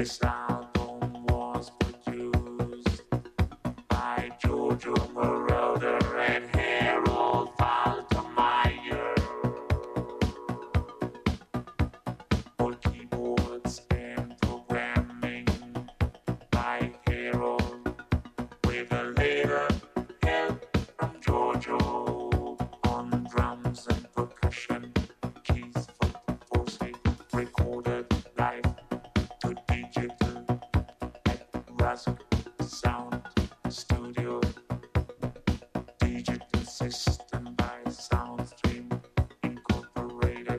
This album was produced by Giorgio Moroder and Harold Faltermeyer. For keyboards and programming by Harold, with a later help from Giorgio on drums and percussion. Keys for recorded live to digital at Rusk Sound Studio. Digital system by Soundstream Incorporated.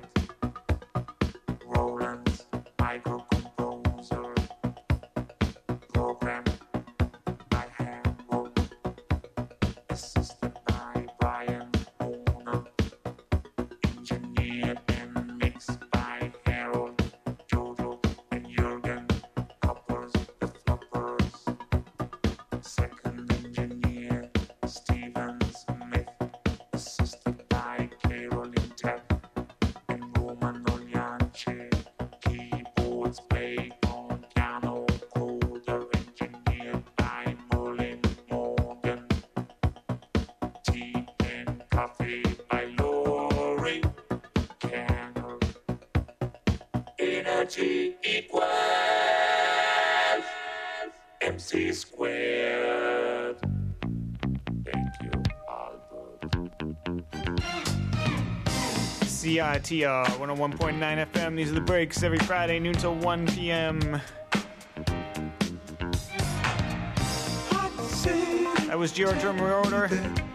Roland's microcomposer. Program by Harold. Assisted by Brian Horner. Engineered and mixed by Harold, Jojo, and Jürgen Coppers, the Floppers. Second engineer, Stephen Smith. Assisted by Caroline Tepp and Roman Oliance. Keyboards played on piano, coder engineered by Merlin Morgan. Tea and coffee by Lori Canner. Energy equals MC squared. Thank you, Albert. CITR 101.9 FM. These are the breaks every Friday, noon till 1 p.m. That was Giorgio Moroder.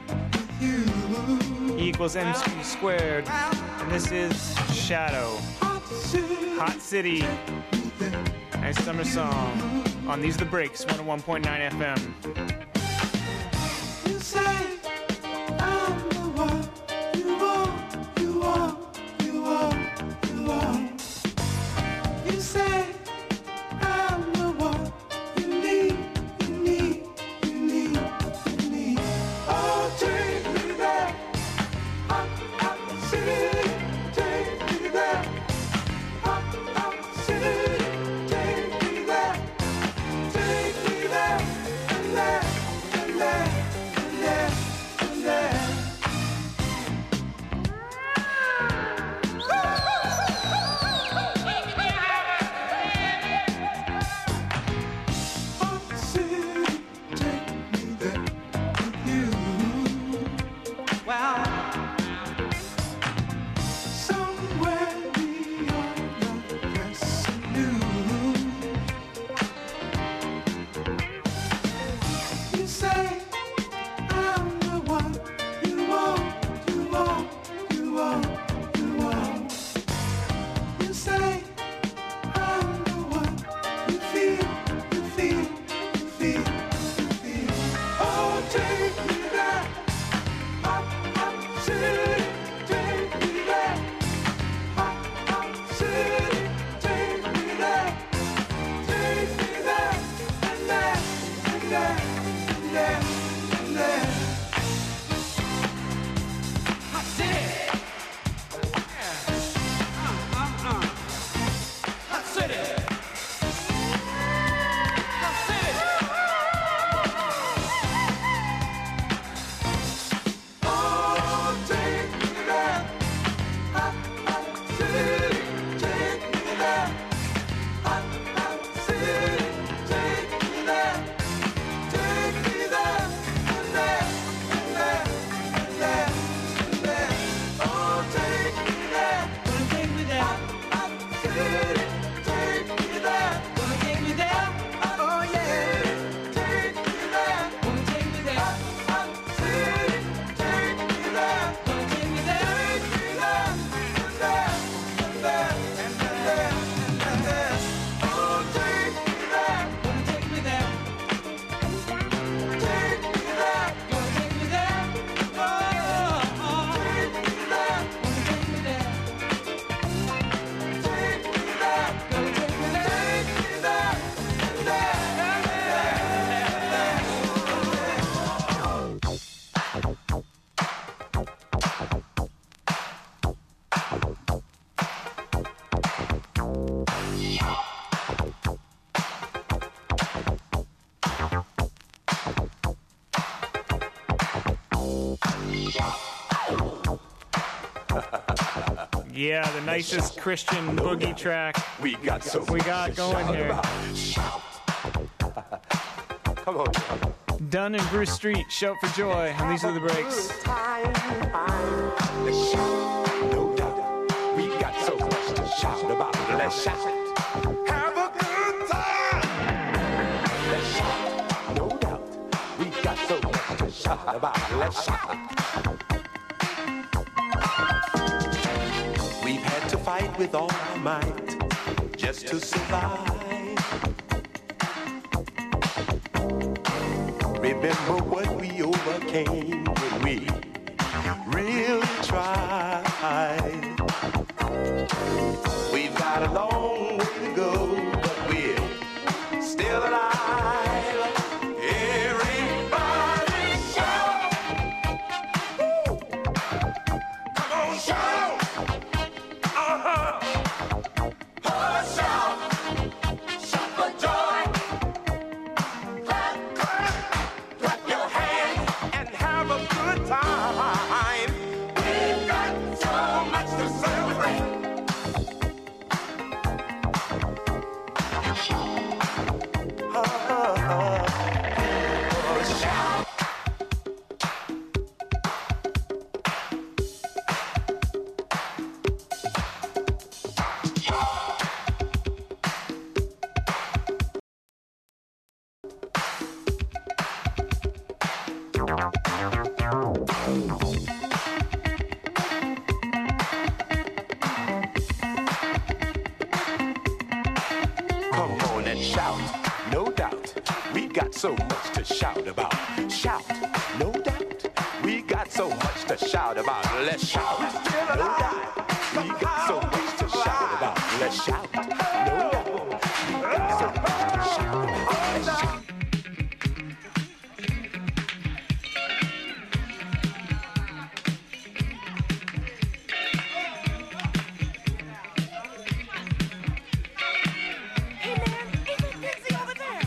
E equals MC squared. And this is Shadow. Hot City. Nice summer song. On These are the Breaks, 101.9 FM. You say I'm the one you want, you want, you want, you want. You say I'm the one you need, you need, you need, you need. Oh, take me there, hot city, take me there, hot city, take me there, take me there, and there, and there, and there. Yeah, the nicest Christian boogie track We got so we got going here. Come on, John. Dunn and Bruce Street, Shout for Joy, and these are the breaks. Let's shout, no doubt. We got so much to shout about. Let's shout. Have a good time. Let's shout, no doubt. We got so much to shout about. Let's shout. We've had to fight with all our might just to survive. Remember what we overcame when we really tried. We've got a long way to go, but we're still alive. Everybody shout! Woo! Come on, shout! Oh, shout! Shout for joy! Clap, clap, clap your hands and have a good time. We've got so much to celebrate. Shout. Come on and shout, no doubt. We got so much to shout about. Shout, no doubt. We got so much to shout about. Let's shout, no doubt. We got so much to shout about. Let's shout, no doubt. We got so much to shout about. Let's shout. Hey man, isn't Dixie over there?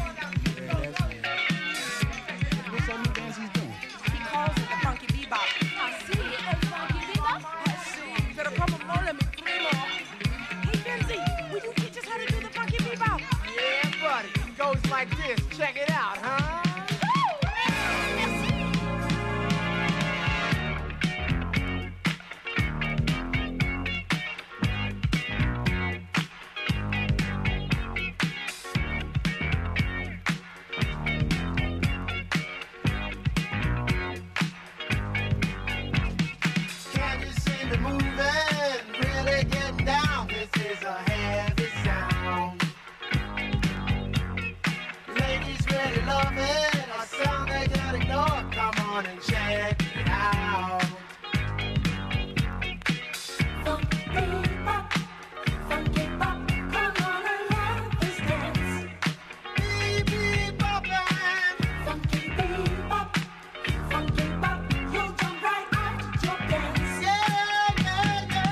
What's that new dance he's doing? He calls it the funky bebop. Así el funky bebop. Así, pero como mole mi primo. Hey Benzie, will you teach us how to do the funky bebop? Yeah, buddy. It goes like this. Check it out, huh? Can you see me moving? Really getting down. This is a heavy sound. Ladies really love it. A sound they can't ignore. Come on and check it out. Funky bebop, funky bop. Come on and let us dance. Bebop-bop-band. Funky bebop, funky bop. You'll jump right out your dance. Yeah, yeah, yeah.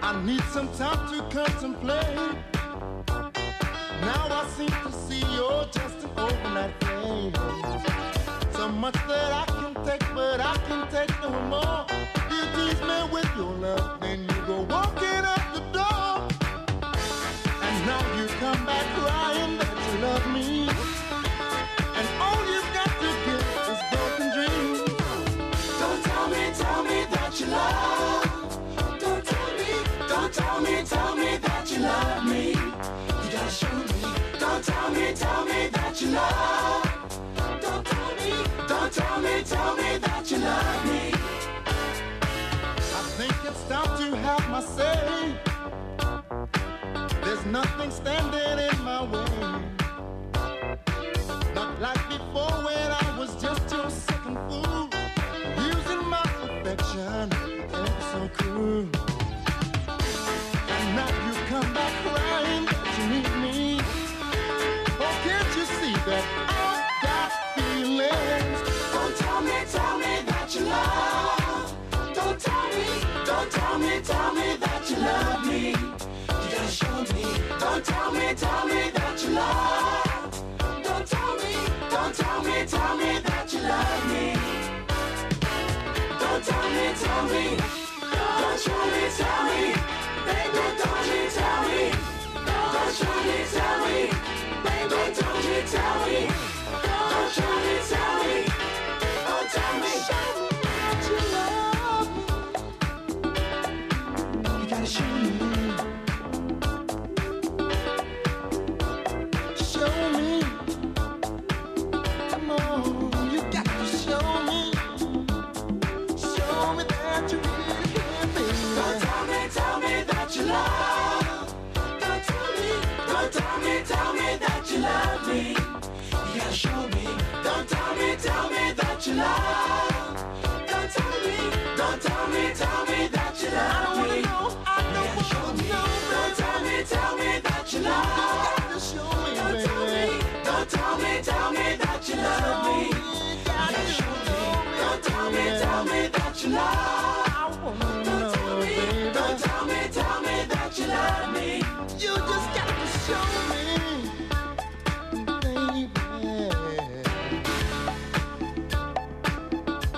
I need some time to contemplate. Now I seem to see you're just an overnight flame. So much that I can take, but I can take no more. You tease me with your love, then you go walking out the door. And now you come back crying that you love me. And all you've got to give is broken dreams. Don't tell me that you love. Don't tell me that you love me. You gotta show me. Don't tell me that you love. Don't tell me that you love me. I think it's time to have my say. There's nothing standing in my way. Not like before when I was just your second fool, using my affection ever so cruel. And now you come back crying that you need me. Oh, can't you see that I've got feelings? Don't tell me that you love. Don't tell me that you love me. You gotta show me. Don't tell me that you love. Don't tell me that you love me. Don't tell me. Don't show me, tell me. Baby, don't you tell me. Don't show me, tell me. Baby, don't you tell me. Don't show me, tell me. Don't tell me. That you love me. You gotta show me. Show me. Come on, you got to show me. Show me that you really care, baby. Don't tell me that you love. Don't tell me that you love me. You gotta show me. Don't tell me that you love. Don't tell me that you love me. I don't wanna know, Don't tell me that you love. you got to show me, baby. Don't tell me that you love me. You got to show me, Don't tell me that you love. I wanna know, baby. Don't tell me that you love me. You just got to show me, baby.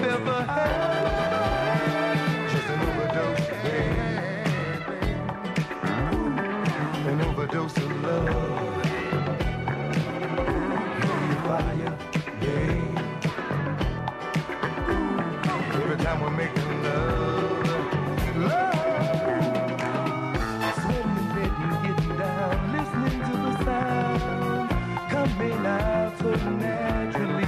ever had. Just an overdose, baby. An overdose of love. Fire, babe. Every time we're making love, swimming, getting down, listening to the sound coming out so naturally.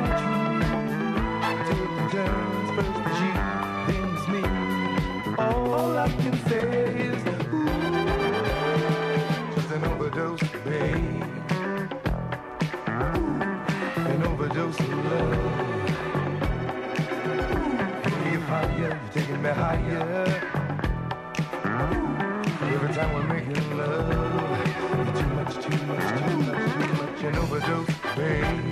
Taking turns, first the G, then it's me. All I can say is, ooh, just an overdose, babe. An overdose of love. You're higher, you're taking me higher. Every time we're making love, too much, too much, too much, too much. An overdose, babe.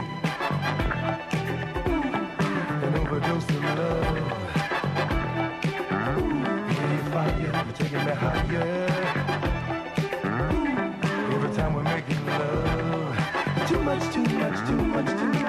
An overdose of love. You're fire, you're taking me higher. Every time we're making love, too much, too much, too much, too much.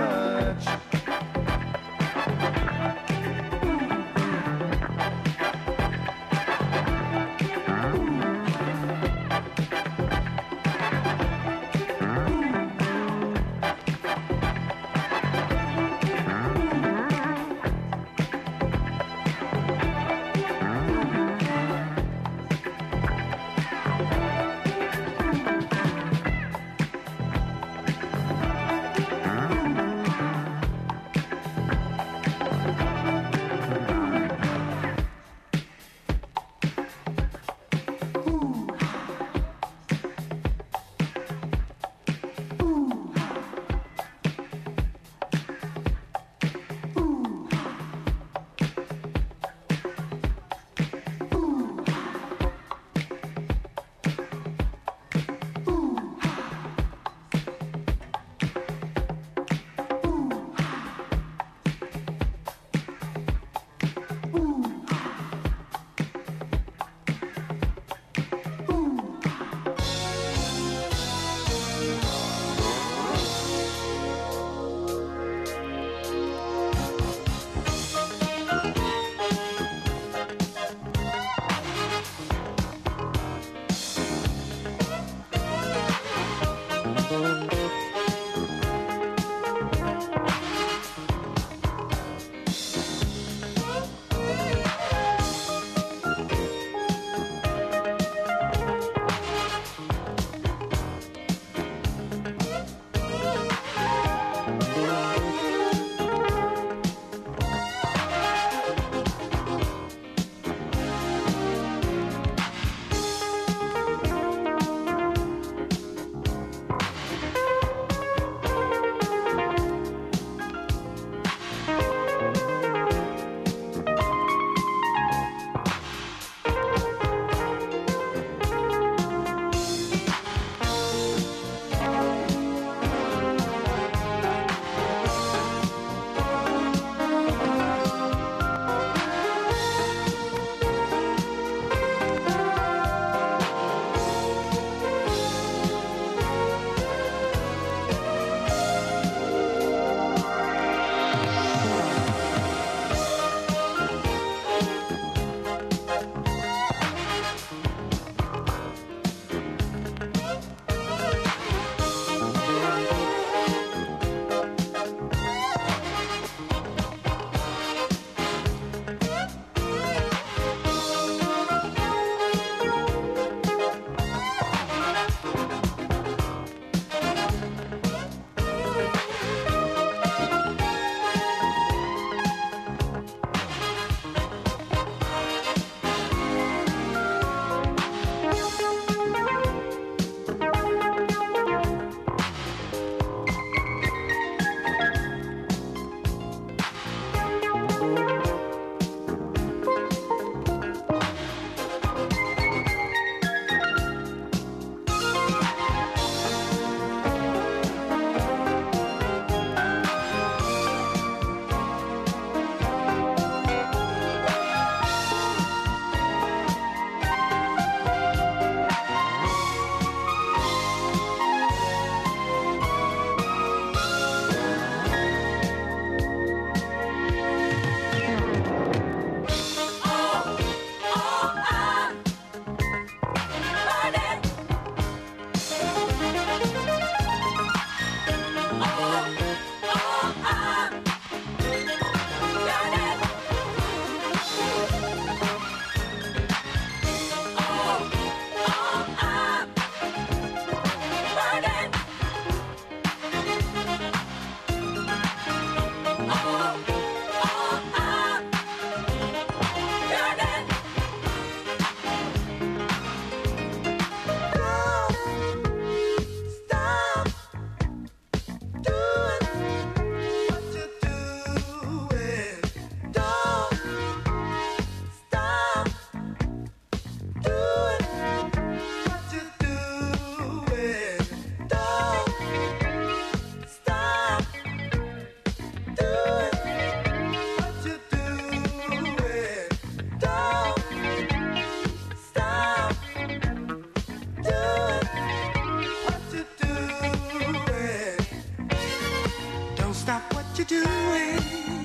stop what you're doing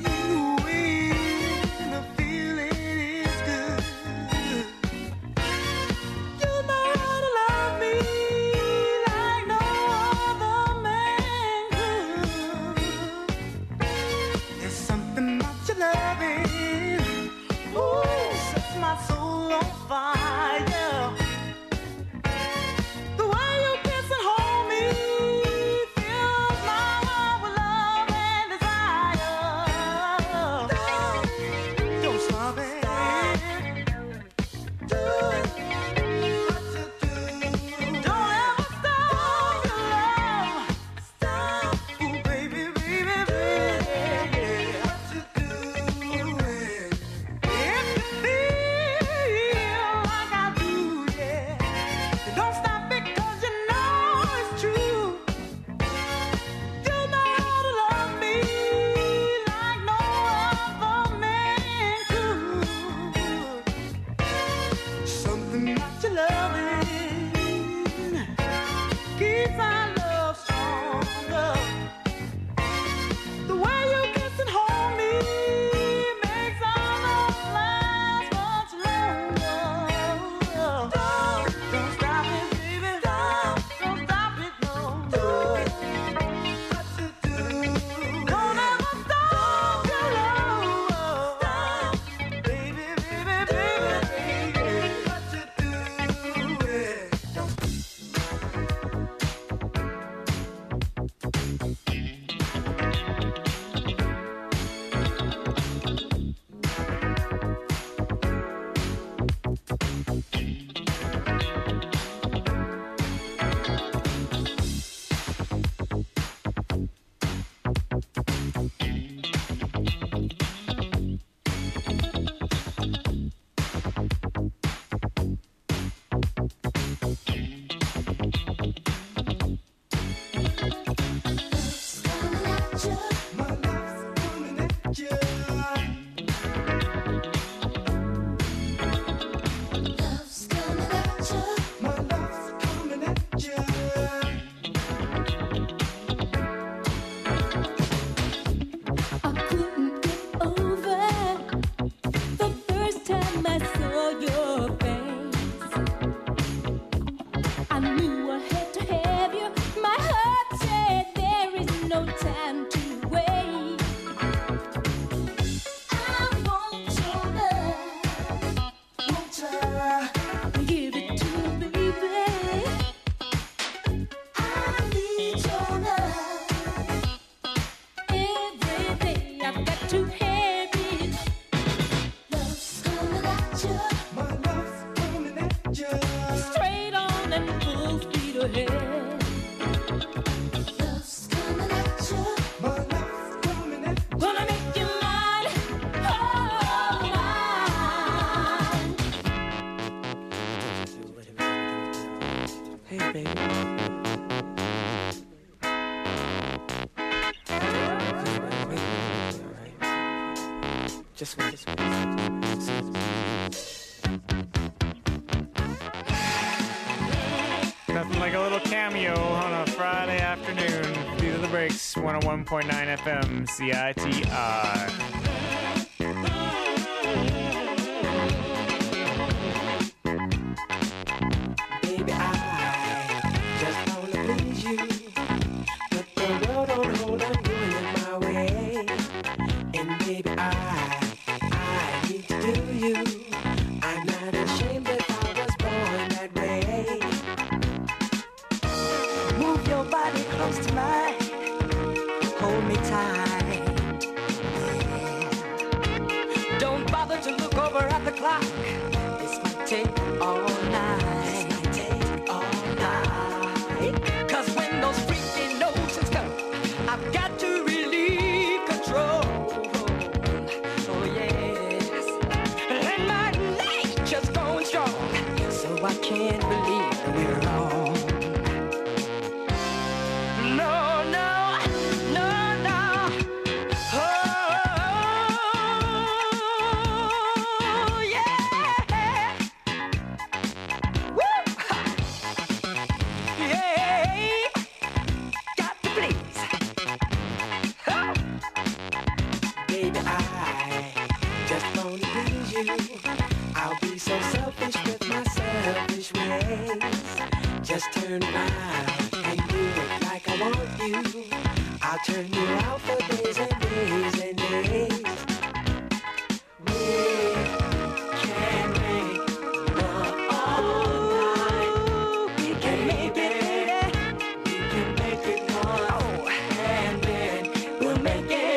when the feeling is good. You know how to love me like no other man could. There's something about your loving, ooh, sets my soul on fire. The way you kiss and hold me fills my heart with love and desire. Don't stop it. Do it. What to do. Don't ever stop your love. Stop. Ooh, baby, baby, baby. What to do. If you feel like I do, yeah. Don't stop because you know it's true. You know how to love me like no other man could. Something about your loving keeps our love stronger. The way you kiss and hold me makes our love last much longer. Don't stop it, baby. Don't stop it, no. Do it. What to do. Don't ever stop your love. Stop, baby, baby, baby. What to do. My love's coming at you. My love's coming at you. I couldn't get over the first time I saw your face. I knew I had to have you. My heart said there is no time to wait. I want your love. Give it to me, baby. I need your love. Every day I've got to have it. Love's coming at you. My love's coming at you. Straight on and full speed ahead. Love's coming at you. My love's coming at you. Gonna make you mine. Oh, mine. Hey, baby. Just wait. Nothing like a little cameo on a Friday afternoon. These are the breaks. 101.9 FM, CITR. Baby, I just wanna please you, but the world don't hold on doing it my way. And baby, I need to do you. I'm not ashamed that I was born that way. Move your body close to mine, hold me tight. Don't bother to look over at the clock. This might take all night. 'Cause when those freaky notions come, I've got to relieve control. Oh yes, and my nature's going strong, so I can't believe that we're wrong. No, no, no, no. Oh, yeah. Woo! Yeah. Got to please. Oh.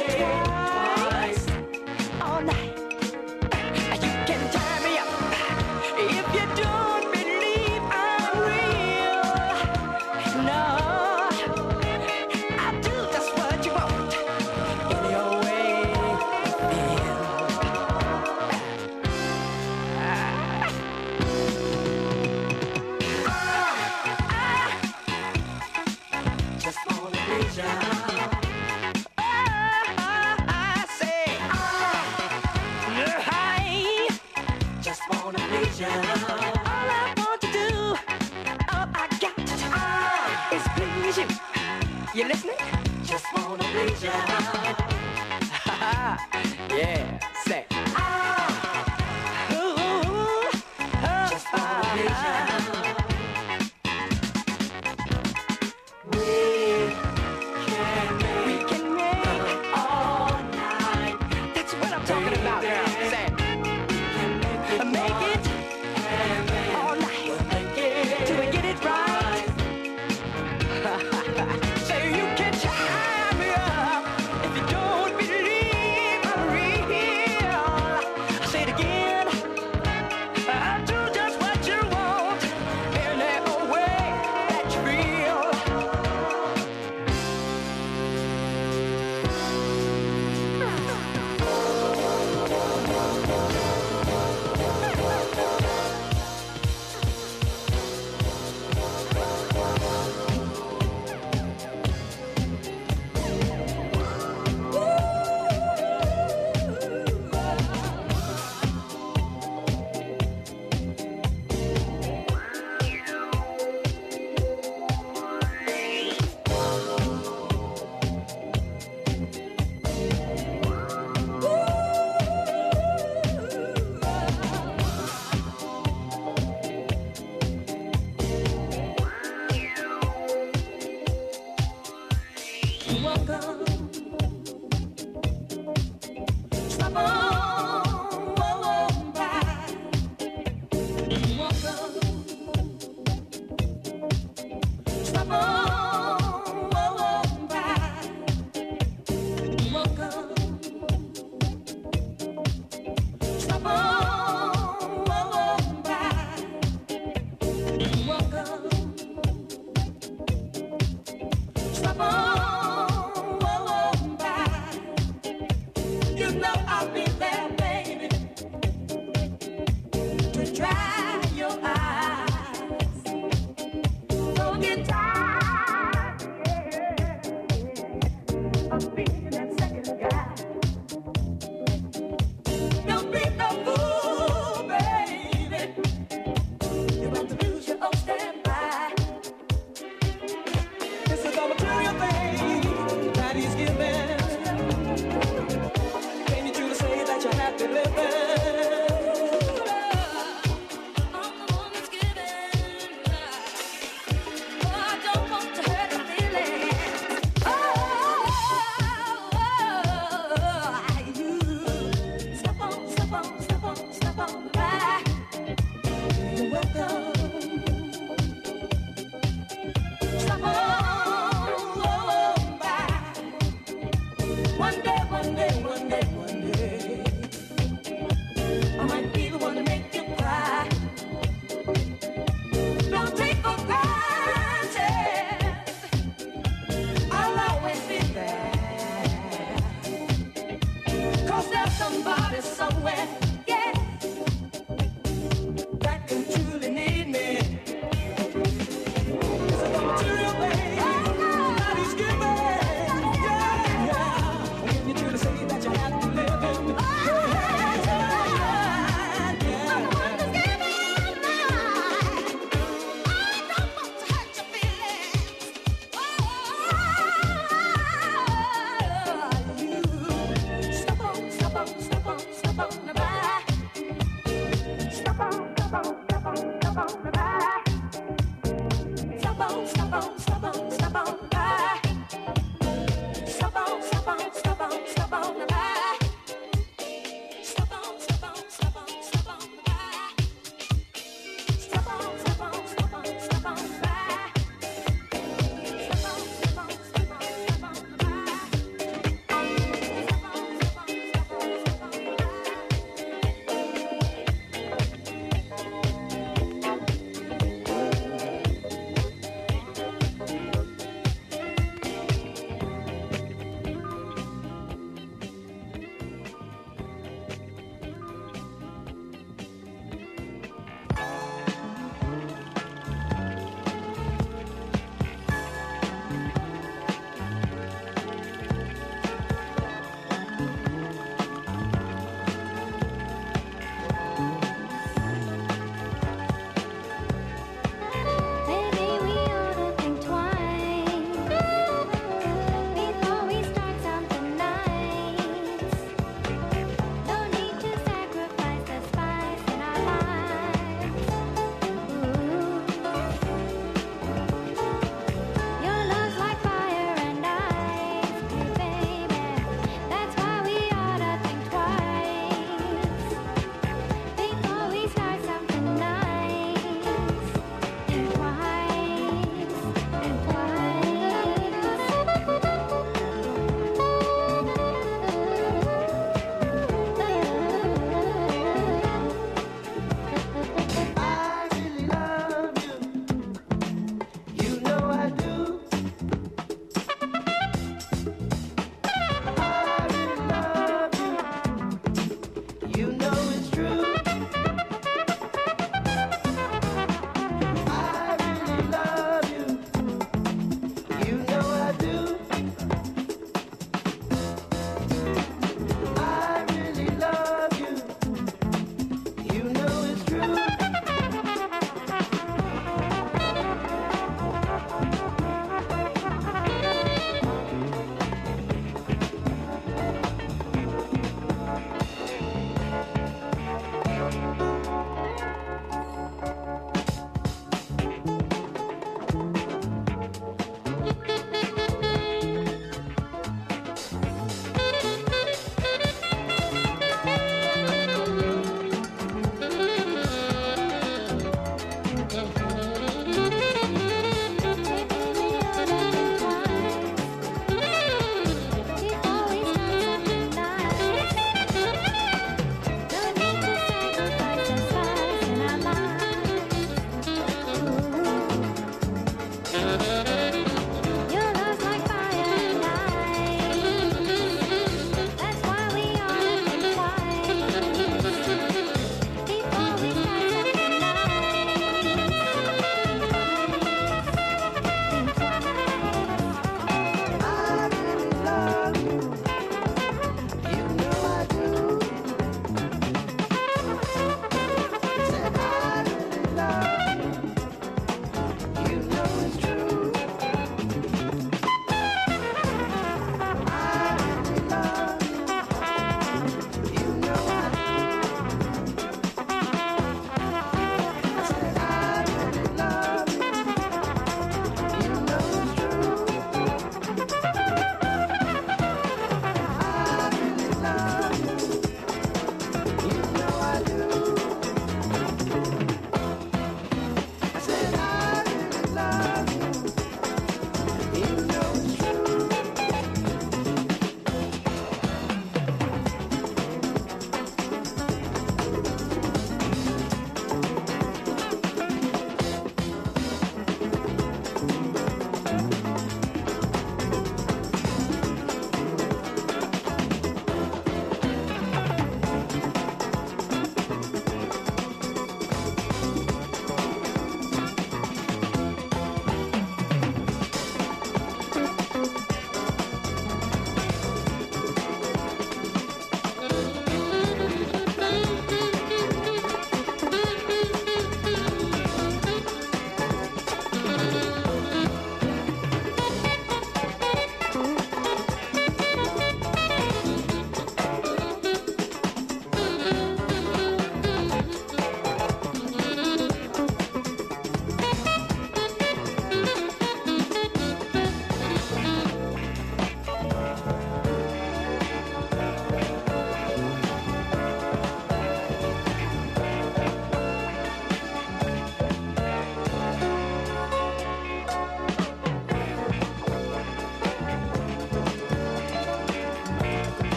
twice all night. You can tie me up if you don't believe I'm real. No, I'll do just what you want in your way you feel. Just wanna please you. I say, I just wanna please you. All I want to do, all I got to do is please you. You listening? Just wanna please you. Yeah, say, just wanna please you. We can make all night. That's what I'm talking about, girl. Say, make it all night till we get it right. Say you can tie me up if you don't believe I'm real. I say it again. I'll do just what you want in that way that you feel. Welcome. Stop on by. Welcome. Stop on by. Welcome. Stop on by. Welcome. Stop on by. You know I'll be there, baby, to dry your eyes. Don't get tired, of being that second guy. Don't be no fool, baby. You have to lose your own standby. This is all material thing that he's giving. Can you truly say that you're happy living? I'm the one that's giving. Oh, I don't want to hurt your feelings. You step on by. You're welcome. Stop on by. One day, I might be the one to make you cry. Don't take for granted, I'll always be there. 'Cause there's somebody somewhere, yeah, that can truly need me. This is the material thing that he's giving. Yeah. Can you truly say that you have to live?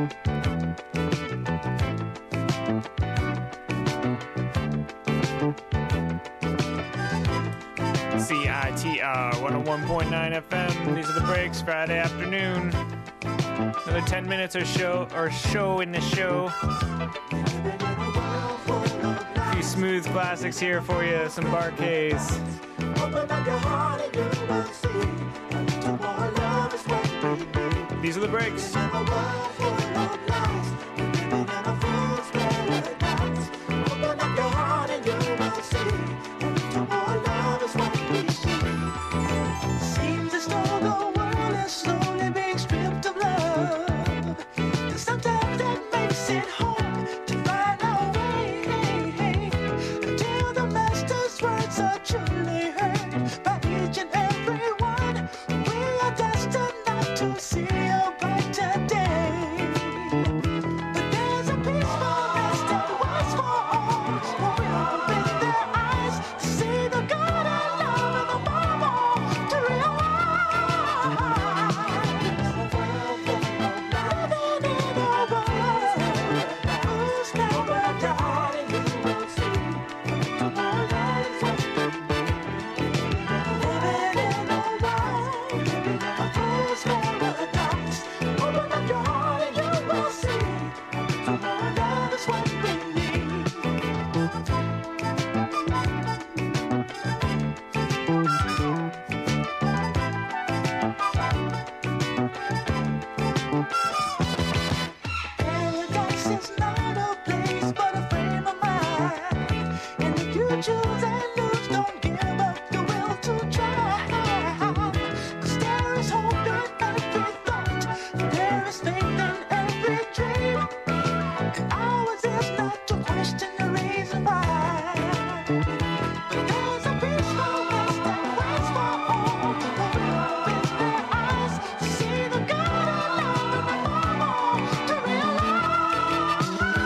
CITR 101.9 FM. These are the breaks. Friday afternoon. Another 10 minutes or show in the show. A few smooth classics here for you. Some Bar-Kays. These are the breaks. Seems as though the world is slowly being stripped of love. Sometimes that makes it hard to find our way until the master's words are truly heard by each and every one. We are destined not to see a brighter day. But there's a peaceful rest that waits for all who will open their eyes to see the God and love and above all to realize. Living in a world whose never died, you will see tomorrow is what we need. Living in a world whose never dies. Open up your heart and you will see tomorrow is what we need. Paradise is not a place but a frame of mind. And if you choose and lose, don't give up the will to try. 'Cause there is hope in every thought, there is faith in every dream. And ours is not to question the reason why. But there's a peaceful rest that waits for all who will open their eyes to see the God and love and above all to realize.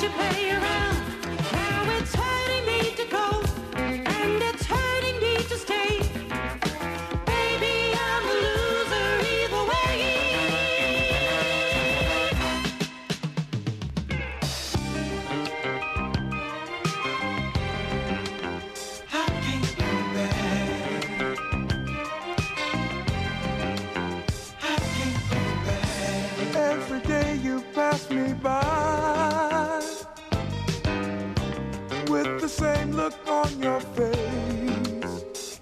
to play around. Now it's hurting me to go, and it's hurting me to stay. Baby, I'm a loser either way. I can't go back. I can't go back. Every day you pass me by with the same look on your face.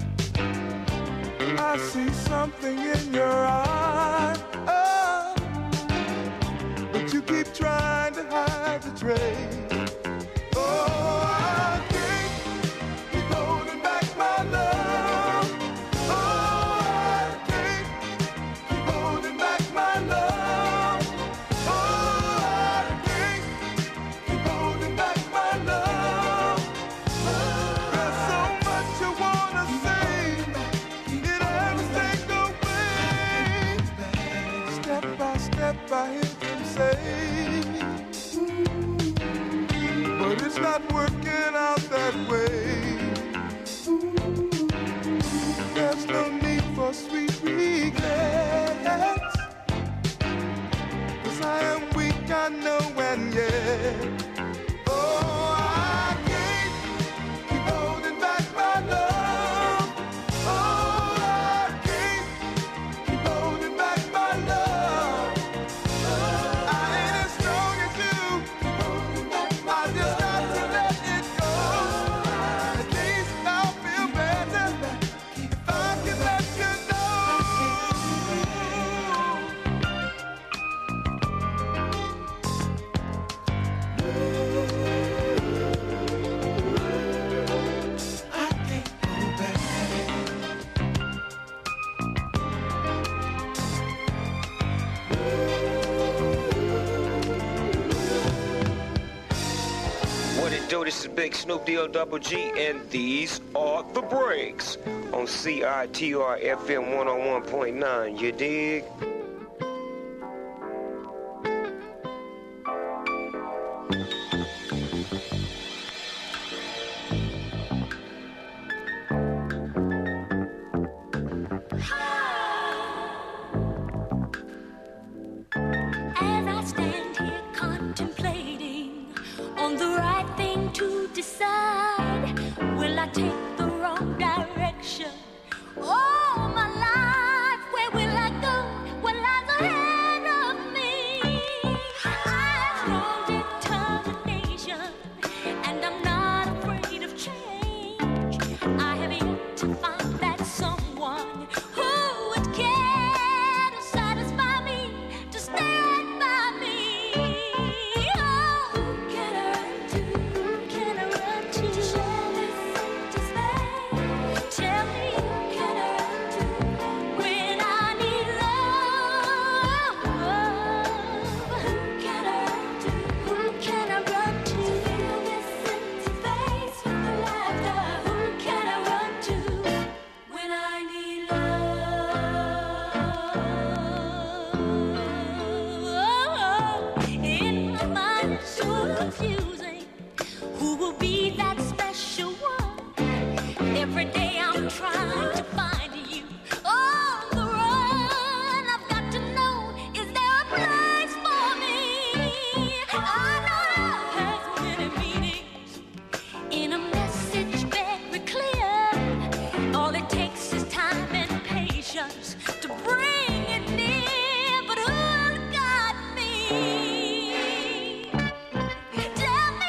I see something in your eye, oh, but you keep trying to hide the trace. Oh, I can't keep holding back my love. Oh, I can't keep holding back my love. Oh, I can't keep holding back my love. There's so much you wanna say, it has to take away. Step by step I hear them say, but it's not working out that way. There's no need for sweet regrets, 'cause I am weak, I know, and yet, oh, I can't keep holding back my love. Oh, I can't keep holding back my love. I ain't as strong as you. I just got to let it go. At least I'll feel better if I can let you know. I can't go back. What it do? This is Big Snoop D-O Double G, and these are the breaks on CITR FM 101.9. You dig? As I stand here contemplating on the right thing to decide, will I take the wrong direction? All my life, where will I go? What lies ahead of me? I have strong determination, and I'm not afraid of change. I have yet to find that someone who would care to satisfy me, to stand by me. Oh, who can I run to? Who can I run to? Share this empty space. Tell me, who can I run to when I need love? Who can I run to? Who can I run to? Fill this empty space with the laughter. Who can I run to when I need love? In my mind, it's so confusing. Who will be that special one? Every day I'm trying to find you on the run. I've got to know, is there a place for me? I know love has many meanings. In a message very clear, all it takes is time and patience to bring it near. But who got me? Tell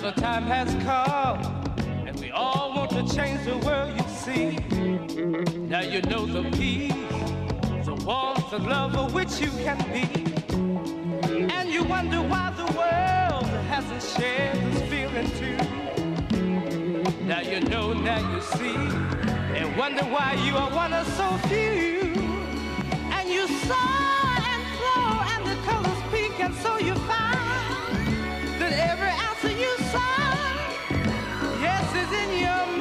the time has come, and we all want to change the world, you see. Now you know the peace, the warmth, the love of which you can be. And you wonder why the world hasn't shared this feeling too. Now you know, now you see, and wonder why you are one of so few. And you saw and flow, and the colors peak, and so you find that every answer you saw, yes, is in your mind.